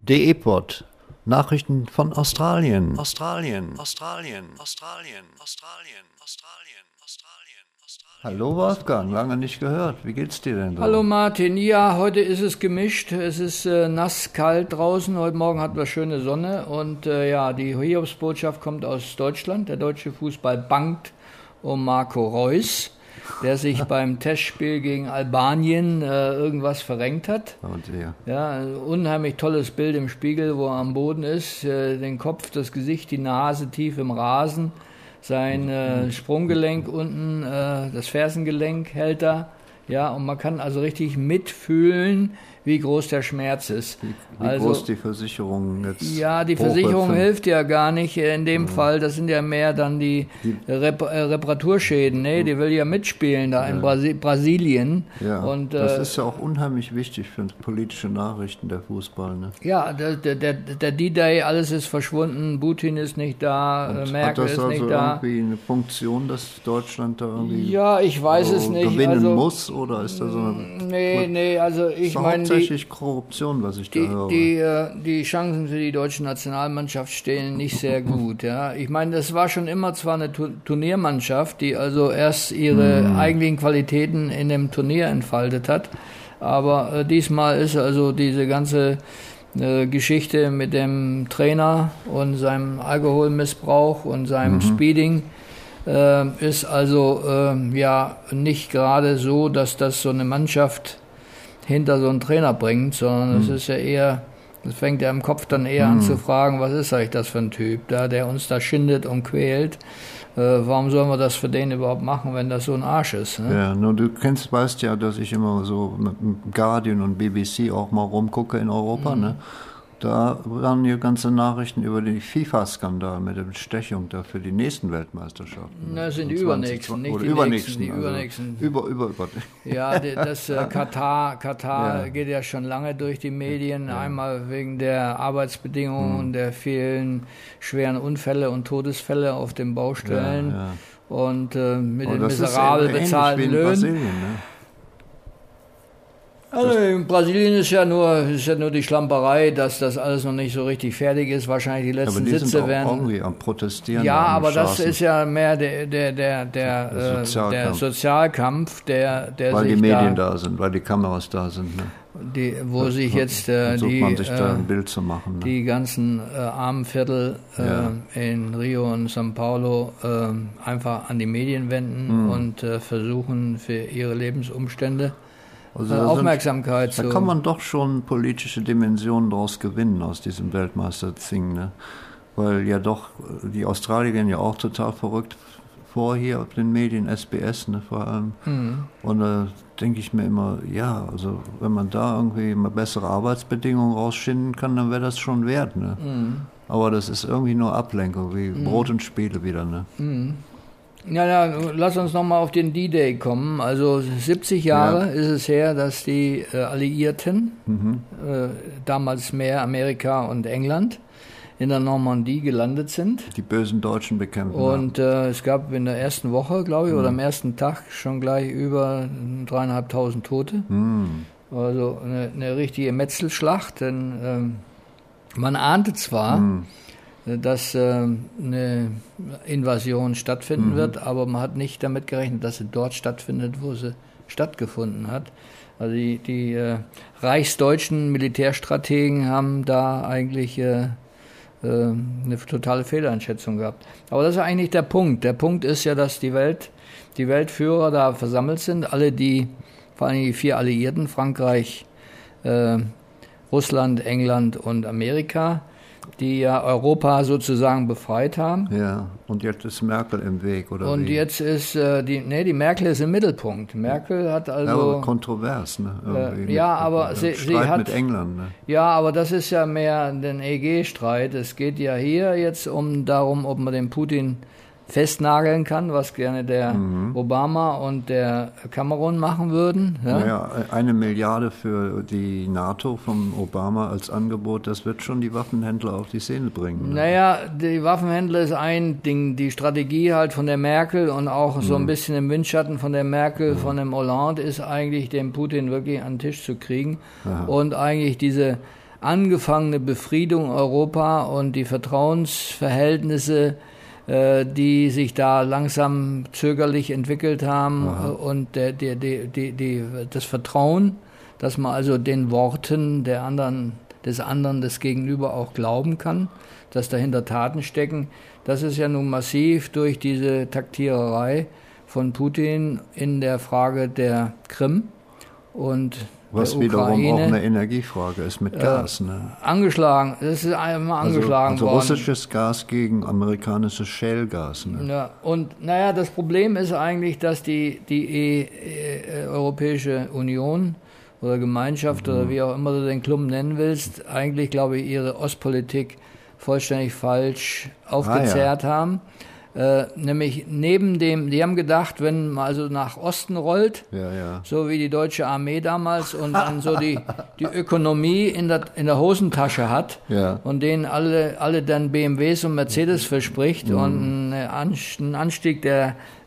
DE-Pod. Nachrichten von Australien. Hallo Wolfgang, lange nicht gehört. Wie geht's dir denn so? Hallo Martin, ja, heute ist es gemischt. Es ist nass, kalt draußen. Heute Morgen hatten wir schöne Sonne. Und die Hiobsbotschaft kommt aus Deutschland. Der deutsche Fußball bangt um Marco Reus, der sich beim Testspiel gegen Albanien irgendwas verrenkt hat. Ja, ein unheimlich tolles Bild im Spiegel, wo er am Boden ist, den Kopf, das Gesicht, die Nase tief im Rasen, sein Sprunggelenk unten, das Fersengelenk hält er. Ja, und man kann also richtig mitfühlen, wie groß der Schmerz ist. Wie groß die Versicherung jetzt? Ja, die Versicherung hilft ja gar nicht in dem Fall. Das sind ja mehr dann die Reparaturschäden. Nee, die will ja mitspielen da in Brasilien. Ja, und, das ist ja auch unheimlich wichtig für politische Nachrichten, der Fußball. Ne? Ja, der D-Day, alles ist verschwunden, Putin ist nicht da, Merkel ist nicht da. Hat das also irgendwie eine Funktion, dass Deutschland da irgendwie ich weiß es nicht. Gewinnen muss? Oder ist da so eine... Nee, also ich meine... Tatsächlich Korruption, was ich da höre. Die Chancen für die deutsche Nationalmannschaft stehen nicht sehr gut. Ja. Ich meine, das war schon immer zwar eine Turniermannschaft, die also erst ihre eigentlichen Qualitäten in dem Turnier entfaltet hat, aber diesmal ist also diese ganze Geschichte mit dem Trainer und seinem Alkoholmissbrauch und seinem Speeding ist also nicht gerade so, dass das so eine Mannschaft hinter so einen Trainer bringt, sondern es ist ja eher, das fängt ja im Kopf dann eher an zu fragen, was ist eigentlich das für ein Typ, der uns da schindet und quält. Warum sollen wir das für den überhaupt machen, wenn das so ein Arsch ist? Ne? Ja, nur du weißt ja, dass ich immer so mit Guardian und BBC auch mal rumgucke in Europa, ne? Da waren die ganzen Nachrichten über den FIFA-Skandal mit der Bestechung da für die nächsten Weltmeisterschaften. Das sind die übernächsten, nicht die nächsten. Die übernächsten. Über. Ja, das Katar geht ja schon lange durch die Medien. Ja. Einmal wegen der Arbeitsbedingungen und der vielen schweren Unfälle und Todesfälle auf den Baustellen. Ja. Und mit den miserabel bezahlten Löhnen. Brasilien, ne? Also in Brasilien ist ja nur die Schlamperei, dass das alles noch nicht so richtig fertig ist. Wahrscheinlich die letzten Sitze werden. Irgendwie am Protestieren. Ja, aber das ist ja mehr der Sozialkampf, der weil sich die Medien da sind, weil die Kameras da sind. Ne? Wo sich jetzt man sich da ein Bild zu machen. Ne? Die ganzen armen Viertel in Rio und São Paulo einfach an die Medien wenden und versuchen für ihre Lebensumstände Aufmerksamkeit da kann man doch schon politische Dimensionen daraus gewinnen, aus diesem Weltmeister-Ding, ne? Weil ja doch, die Australier gehen ja auch total verrückt vor hier auf den Medien, SBS, ne, vor allem. Und da denke ich mir immer, ja, also wenn man da irgendwie mal bessere Arbeitsbedingungen rausschinden kann, dann wäre das schon wert, ne? Aber das ist irgendwie nur Ablenkung, wie Brot und Spiele wieder, ne? Ja, lass uns nochmal auf den D-Day kommen. Also 70 Jahre ist es her, dass die Alliierten, damals mehr Amerika und England, in der Normandie gelandet sind. Die bösen Deutschen bekämpfen. Und es gab in der ersten Woche, glaube ich, oder am ersten Tag schon gleich über 3.500 Tote. Also eine richtige Metzelschlacht, denn man ahnte zwar, dass eine Invasion stattfinden wird, aber man hat nicht damit gerechnet, dass sie dort stattfindet, wo sie stattgefunden hat. Also die reichsdeutschen Militärstrategen haben da eigentlich eine totale Fehleinschätzung gehabt. Aber das ist eigentlich der Punkt. Der Punkt ist ja, dass die Weltführer da versammelt sind, vor allem die 4 Alliierten, Frankreich, Russland, England und Amerika, die ja Europa sozusagen befreit haben. Ja, und jetzt ist Merkel im Weg, oder und wie? Jetzt ist die Merkel ist im Mittelpunkt. Merkel hat also... Ja, aber kontrovers, ne? Aber sie hat... mit England, ne? Ja, aber das ist ja mehr ein EG-Streit. Es geht ja hier jetzt darum, ob man den Putin festnageln kann, was gerne der Obama und der Cameron machen würden. Ja? Naja, 1 Milliarde für die NATO vom Obama als Angebot, das wird schon die Waffenhändler auf die Szene bringen. Ne? Naja, die Waffenhändler ist ein Ding, die Strategie halt von der Merkel und auch so ein bisschen im Windschatten von der Merkel, von dem Hollande, ist eigentlich den Putin wirklich an den Tisch zu kriegen und eigentlich diese angefangene Befriedung Europa und die Vertrauensverhältnisse, die sich da langsam zögerlich entwickelt haben. Aha. Und das Vertrauen, dass man also den Worten des anderen, des Gegenüber auch glauben kann, dass dahinter Taten stecken, das ist ja nun massiv durch diese Taktiererei von Putin in der Frage der Krim und was wiederum auch eine Energiefrage ist mit Gas. Angeschlagen, das ist einmal angeschlagen also worden. Russisches Gas gegen amerikanisches Shale-Gas. Ne? Ja, und naja, das Problem ist eigentlich, dass die Europäische Union oder Gemeinschaft oder wie auch immer du den Klumpen nennen willst, eigentlich, glaube ich, ihre Ostpolitik vollständig falsch aufgezehrt haben. Nämlich die haben gedacht, wenn man also nach Osten rollt, so wie die deutsche Armee damals und dann so die Ökonomie in der Hosentasche hat und denen alle dann BMWs und Mercedes verspricht und einen Anstieg des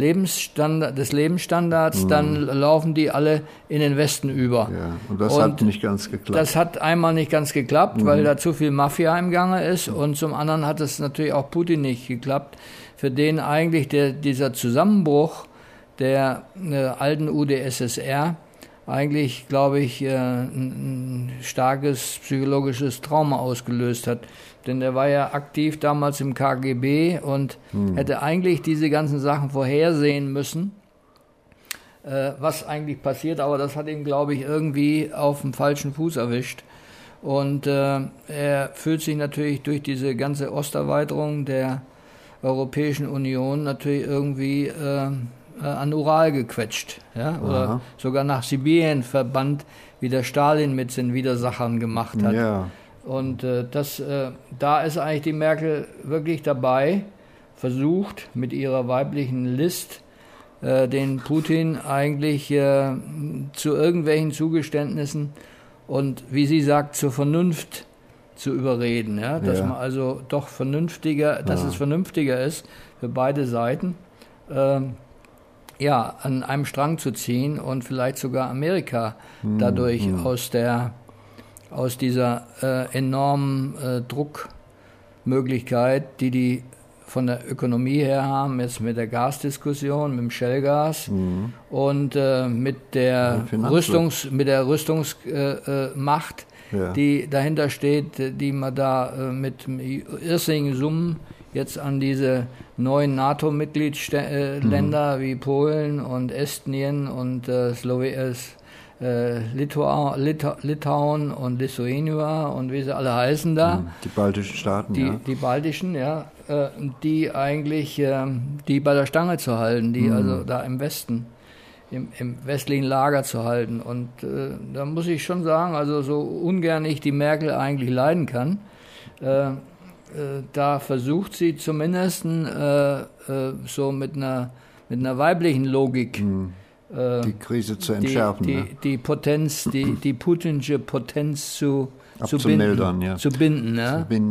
Lebensstandards, dann laufen die alle in den Westen über. Ja, und das hat nicht ganz geklappt. Das hat einmal nicht ganz geklappt, weil da zu viel Mafia im Gange ist und zum anderen hat es natürlich auch Putin nicht geklappt, für den eigentlich dieser Zusammenbruch der alten UdSSR eigentlich, glaube ich, ein starkes psychologisches Trauma ausgelöst hat. Denn er war ja aktiv damals im KGB und hätte eigentlich diese ganzen Sachen vorhersehen müssen, was eigentlich passiert. Aber das hat ihn, glaube ich, irgendwie auf dem falschen Fuß erwischt. Und er fühlt sich natürlich durch diese ganze Osterweiterung der Europäischen Union natürlich irgendwie an Ural gequetscht, ja, oder sogar nach Sibirien verbannt, wie der Stalin mit den Widersachern gemacht hat. Ja. Und da ist eigentlich die Merkel wirklich dabei, versucht mit ihrer weiblichen List den Putin eigentlich zu irgendwelchen Zugeständnissen und, wie sie sagt, zur Vernunft zu überreden, ja, dass man also doch dass es vernünftiger ist für beide Seiten, an einem Strang zu ziehen und vielleicht sogar Amerika dadurch aus dieser enormen Druckmöglichkeit, die von der Ökonomie her haben, jetzt mit der Gasdiskussion, mit dem Shellgas und mit der Rüstungsmacht, die dahinter steht, die man da mit irrsinnigen Summen jetzt an diese neuen NATO-Mitgliedsländer wie Polen und Estnien und Litauen und Lithuania und wie sie alle heißen da. Die baltischen Staaten, Die baltischen, die eigentlich, die bei der Stange zu halten, die also da im Westen, im westlichen Lager zu halten. Und da muss ich schon sagen, also so ungern ich die Merkel eigentlich leiden kann, da versucht sie zumindest so mit einer weiblichen Logik die Krise zu entschärfen. Die Potenz, die putinsche Potenz zu binden.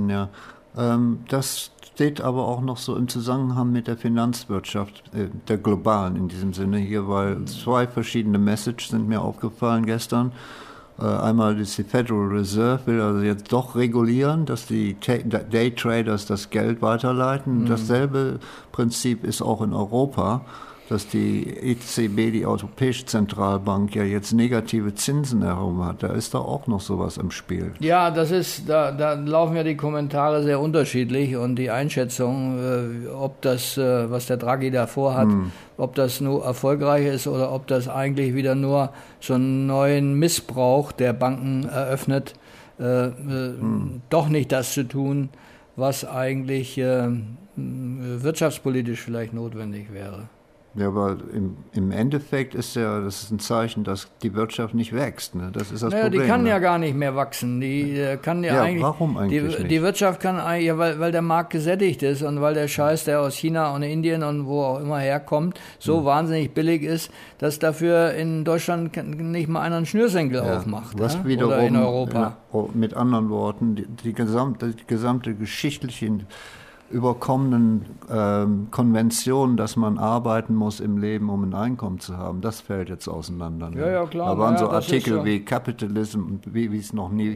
Das steht aber auch noch so im Zusammenhang mit der Finanzwirtschaft, der globalen in diesem Sinne hier, weil zwei verschiedene Messages sind mir aufgefallen gestern. Einmal ist die Federal Reserve will also jetzt doch regulieren, dass die Daytraders das Geld weiterleiten. Dasselbe Prinzip ist auch in Europa, dass die EZB, die Europäische Zentralbank, ja jetzt negative Zinsen herum hat. Da ist doch auch noch sowas im Spiel. Ja, da laufen ja die Kommentare sehr unterschiedlich und die Einschätzung, ob das, was der Draghi da vorhat, ob das nur erfolgreich ist oder ob das eigentlich wieder nur so einen neuen Missbrauch der Banken eröffnet, doch nicht das zu tun, was eigentlich wirtschaftspolitisch vielleicht notwendig wäre. Ja, aber im Endeffekt ist das ist ein Zeichen, dass die Wirtschaft nicht wächst. Ne? Das ist das Problem. Die kann ja gar nicht mehr wachsen. Die kann eigentlich. Warum eigentlich nicht? Die Wirtschaft kann eigentlich, weil der Markt gesättigt ist und weil der Scheiß, der aus China und Indien und wo auch immer herkommt, so wahnsinnig billig ist, dass dafür in Deutschland nicht mal einer einen Schnürsenkel aufmacht. Was wiederum, oder in Europa. Mit anderen Worten, die gesamte geschichtliche überkommenen Konventionen, dass man arbeiten muss im Leben, um ein Einkommen zu haben, das fällt jetzt auseinander. Ne? Ja, klar. Da waren so Artikel wie Capitalism, wie es noch nie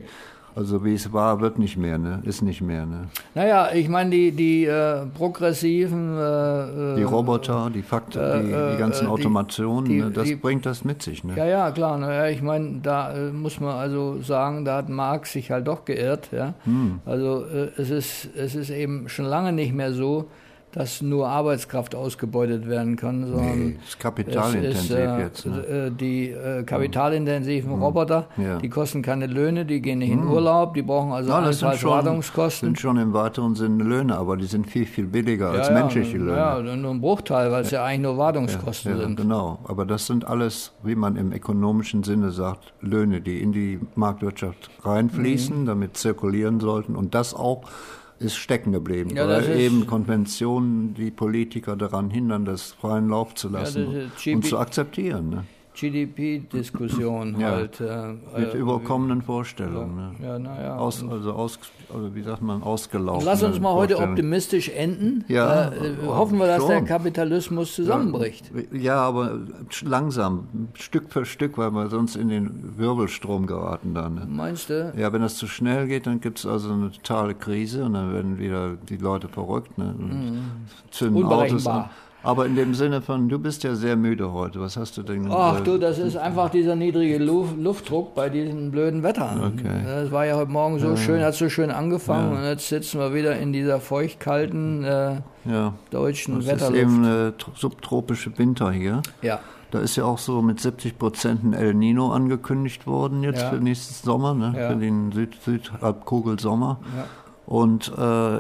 Also wie es war, wird nicht mehr, ne? Ist nicht mehr, ne? Naja, ich meine, die progressiven... die Roboter, die ganzen Automationen, das bringt das mit sich, ne? Ja, klar. Naja, ich meine, da muss man also sagen, da hat Marx sich halt doch geirrt, ja. Also es ist eben schon lange nicht mehr so, dass nur Arbeitskraft ausgebeutet werden kann, sondern es ist kapitalintensiv jetzt. Ne? Die kapitalintensiven Roboter, die kosten keine Löhne, die gehen nicht in Urlaub, die brauchen also allenfalls Wartungskosten. Das sind schon im weiteren Sinne Löhne, aber die sind viel, viel billiger als menschliche Löhne. Ja, nur ein Bruchteil, weil es ja eigentlich nur Wartungskosten sind. Genau, aber das sind alles, wie man im ökonomischen Sinne sagt, Löhne, die in die Marktwirtschaft reinfließen, damit zirkulieren sollten und das auch ist stecken geblieben, weil eben Konventionen die Politiker daran hindern, das freien Lauf zu lassen und zu akzeptieren. Ne? GDP-Diskussion halt. Mit überkommenen Vorstellungen. Ne? Ja, naja. Wie sagt man, ausgelaufen. Lass uns mal heute optimistisch enden. Ja, hoffen wir, dass der Kapitalismus zusammenbricht. Ja, aber langsam, Stück für Stück, weil wir sonst in den Wirbelstrom geraten dann. Ne? Meinst du? Ja, wenn das zu schnell geht, dann gibt es also eine totale Krise und dann werden wieder die Leute verrückt. Ne? Zünden Autos an. Aber in dem Sinne von, du bist ja sehr müde heute. Was hast du denn? Ach du, das ist einfach dieser niedrige Luftdruck bei diesem blöden Wetter. Okay. Das war ja heute Morgen so schön, hat so schön angefangen und jetzt sitzen wir wieder in dieser feuchtkalten deutschen Wetterluft. Das ist eben subtropische Winter hier. Ja. Da ist ja auch so mit 70% ein El Nino angekündigt worden jetzt für nächsten Sommer, ne? Für den Südhalbkugel-Sommer. Ja. Und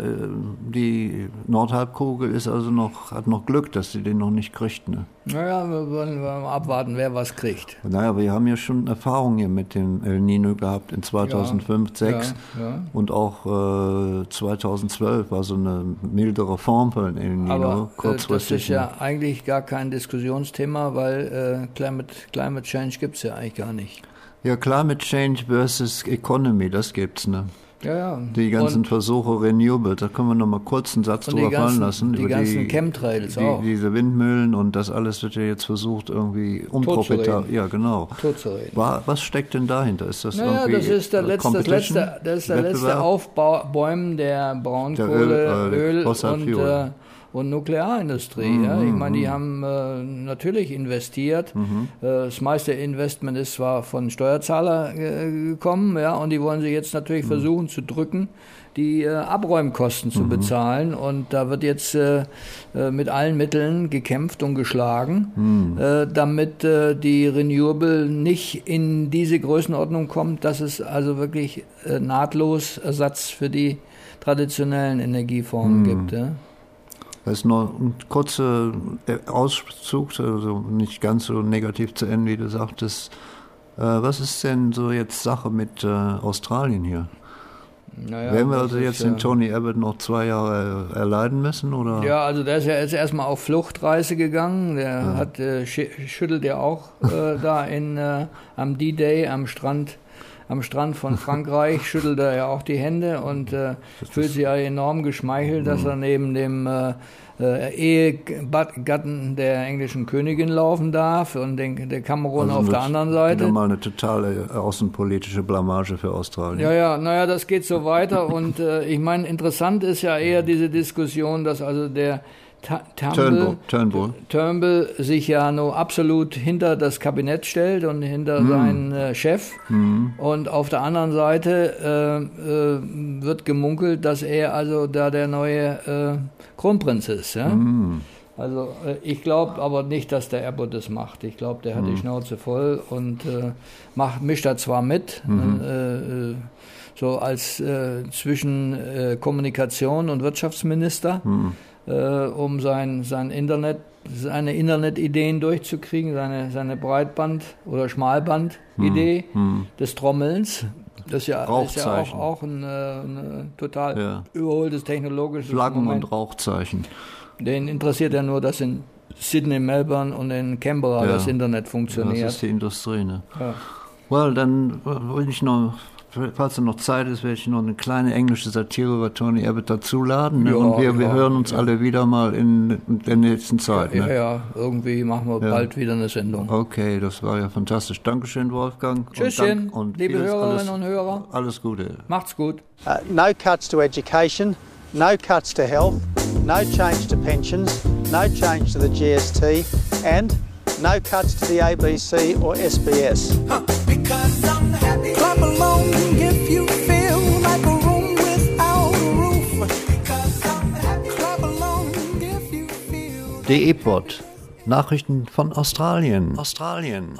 die Nordhalbkugel ist also hat noch Glück, dass sie den noch nicht kriegt. Ne? Naja, wir wollen mal abwarten, wer was kriegt. Naja, wir haben ja schon Erfahrungen hier mit dem El Nino gehabt in 2005, 2006 und auch 2012 war so eine mildere Form von El Nino. Aber das ist ja eigentlich gar kein Diskussionsthema, weil Climate Change gibt es ja eigentlich gar nicht. Ja, Climate Change versus Economy, das gibt's, ne? Ja. Die ganzen Versuche Renewable, da können wir noch mal kurz einen Satz drüber fallen lassen. Die ganzen Chemtrails auch. Diese Windmühlen und das alles wird ja jetzt versucht irgendwie umprofitabel. Ja, genau. Was steckt denn dahinter? Ist das irgendwie das ist der letzte Aufbäumen der Braunkohle, Öl und Nuklearindustrie. Ja. Ich meine, die haben natürlich investiert. Das meiste Investment ist zwar von Steuerzahlern gekommen, und die wollen sie jetzt natürlich versuchen zu drücken, die Abräumkosten zu bezahlen. Und da wird jetzt mit allen Mitteln gekämpft und geschlagen, damit die Renewable nicht in diese Größenordnung kommt, dass es also wirklich nahtlos Ersatz für die traditionellen Energieformen gibt. Ja. Das ist noch ein kurzer Auszug, also nicht ganz so negativ zu Ende, wie du sagtest. Was ist denn so jetzt Sache mit Australien hier? Naja, werden wir also jetzt den Tony Abbott noch 2 Jahre erleiden müssen? Oder? Ja, also der ist ja jetzt erstmal auf Fluchtreise gegangen. Der hat schüttelt ja auch da am D-Day am Strand von Frankreich, schüttelt er ja auch die Hände und fühlt sich ja enorm geschmeichelt, dass er neben dem Ehegatten der englischen Königin laufen darf und der Cameron auf der anderen Seite. Mal eine totale außenpolitische Blamage für Australien. Ja, das geht so weiter und ich meine, interessant ist ja eher diese Diskussion, dass also der Turnbull sich ja nur absolut hinter das Kabinett stellt und hinter seinen Chef. Und auf der anderen Seite wird gemunkelt, dass er also da der neue Kronprinz ist. Ja? Also ich glaube aber nicht, dass der Abbott das macht. Ich glaube, der hat die Schnauze voll und mischt da zwar mit, so als zwischen Kommunikation und Wirtschaftsminister, um seine Internetideen durchzukriegen, seine Breitband- oder Schmalband-Idee des Trommelns. Das ist ja auch ein total überholtes technologisches Flaggen Moment. Und Rauchzeichen. Den interessiert ja nur, dass in Sydney, Melbourne und in Canberra das Internet funktioniert. Das ist die Industrie, ne? Ja. Well, dann will ich noch falls noch Zeit ist, werde ich noch eine kleine englische Satire über Tony Abbott dazuladen. Ne? Ja, Und wir hören uns alle wieder mal in der nächsten Zeit. Ja, ne? ja, irgendwie machen wir bald wieder eine Sendung. Okay, das war ja fantastisch. Dankeschön, Wolfgang. Tschüsschen, und liebe Hörerinnen und Hörer. Alles Gute. Macht's gut. No cuts to education, no cuts to health, no change to pensions, no change to the GST, and no cuts to the ABC or SBS. Because I'm happy. Clap along if you feel like a room without a roof. Because I'm happy. Clap along if you feel. DE-Pod. Nachrichten von Australien. Australien.